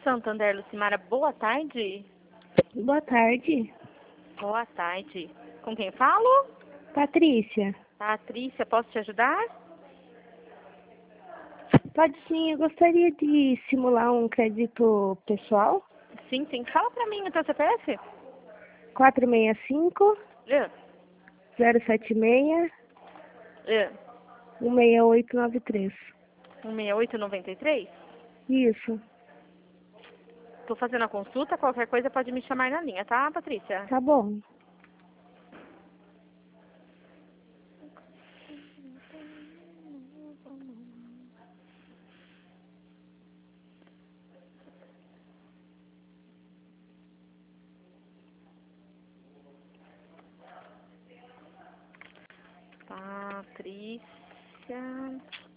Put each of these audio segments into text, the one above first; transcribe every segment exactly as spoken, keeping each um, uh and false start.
Santander, Lucimara, boa tarde. Boa tarde. Boa tarde. Com quem falo? Patrícia. Patrícia, posso te ajudar? Pode sim, eu gostaria de simular um crédito pessoal. Sim, sim. Fala pra mim o teu C P F. quatro seis cinco, É, zero sete seis, é. um seis oito nove três. um seis oito nove três? Isso, Tô fazendo a consulta, qualquer coisa pode me chamar na linha, tá, Patrícia? tá bom. Patrícia.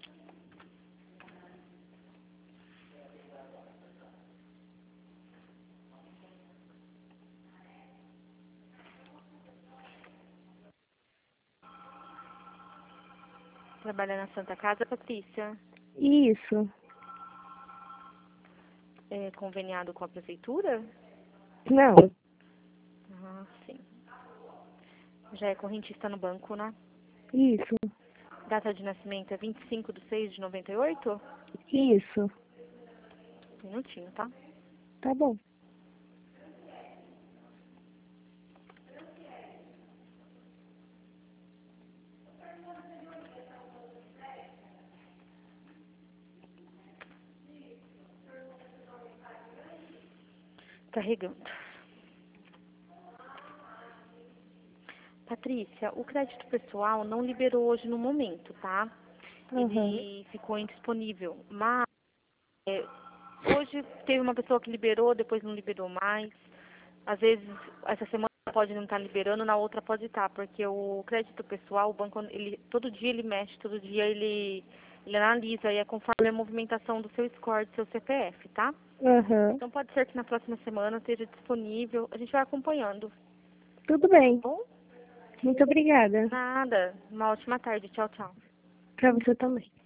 Trabalha na Santa Casa, Patrícia. Isso. É conveniado com a prefeitura? Não, Ah, sim. Já é correntista no banco, né? isso, Data de nascimento é vinte e cinco de seis de noventa e oito? isso. Minutinho, tá? Tá bom. Carregando. Patrícia, o crédito pessoal não liberou hoje no momento, tá? Aham. Ele ficou indisponível. Mas é, hoje teve uma pessoa que liberou, depois não liberou mais. Às vezes, essa semana pode não estar liberando, na outra pode estar, porque o crédito pessoal, o banco, ele, todo dia ele mexe, todo dia ele, ele analisa, e é conforme a movimentação do seu score, do seu C P F, tá? Aham. Então pode ser que na próxima semana esteja disponível, a gente vai acompanhando, Tudo tá bem. bom? Muito obrigada. Nada, uma ótima tarde, tchau, tchau. Pra você também.